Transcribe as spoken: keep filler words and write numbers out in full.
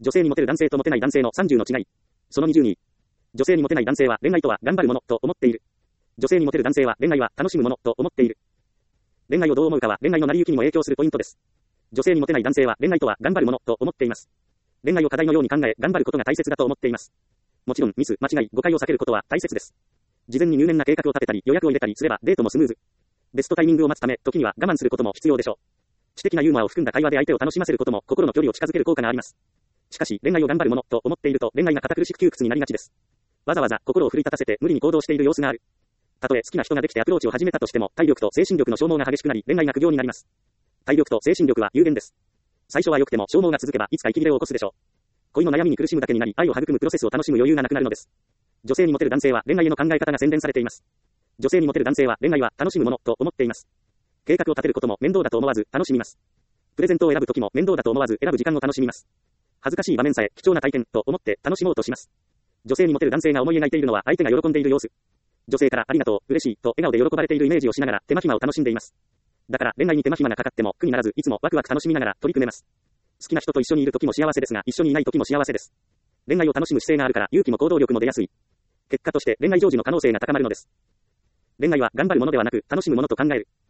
女性にモテる男性とモテない男性のさんじゅうの違い。そのにじゅうに。女性にモテない男性は恋愛とは頑張るものと思っている。女性にモテる男性は恋愛は楽しむものと思っている。恋愛をどう思うかは恋愛の成り行きにも影響するポイントです。女性にモテない男性は恋愛とは頑張るものと思っています。恋愛を課題のように考え頑張ることが大切だと思っています。もちろんミス、間違い、誤解を避けることは大切です。事前に入念な計画を立てたり予約を入れたりすればデートもスムーズ。ベストタイミングを待つため時には我慢することも必要でしょう。知的なユーモアを含んだ会話で相手を楽しませることも心の距離を近づける効果があります。しかし恋愛を頑張るものと思っていると恋愛が堅苦しく窮屈になりがちです。わざわざ心を奮い立たせて無理に行動している様子がある。たとえ好きな人ができてアプローチを始めたとしても体力と精神力の消耗が激しくなり恋愛が苦行になります。体力と精神力は有限です。最初は良くても消耗が続けばいつか息切れを起こすでしょう。恋の悩みに苦しむだけになり愛を育むプロセスを楽しむ余裕がなくなるのです。女性にモテる男性は恋愛への考え方が洗練されています。女性にモテる男性は恋愛は楽しむものと思っています。計画を立てることも面倒だと思わず楽しみます。プレゼントを選ぶときも面倒だと思わず選ぶ時間を楽しみます。恥ずかしい場面さえ貴重な体験と思って楽しもうとします。女性にモテる男性が思い描いているのは相手が喜んでいる様子。女性からありがとう、嬉しいと笑顔で喜ばれているイメージをしながら手間暇を楽しんでいます。だから恋愛に手間暇がかかっても苦にならずいつもワクワク楽しみながら取り組めます。好きな人と一緒にいる時も幸せですが一緒にいない時も幸せです。恋愛を楽しむ姿勢があるから勇気も行動力も出やすい。結果として恋愛成就の可能性が高まるのです。恋愛は頑張るものではなく楽しむものと考える。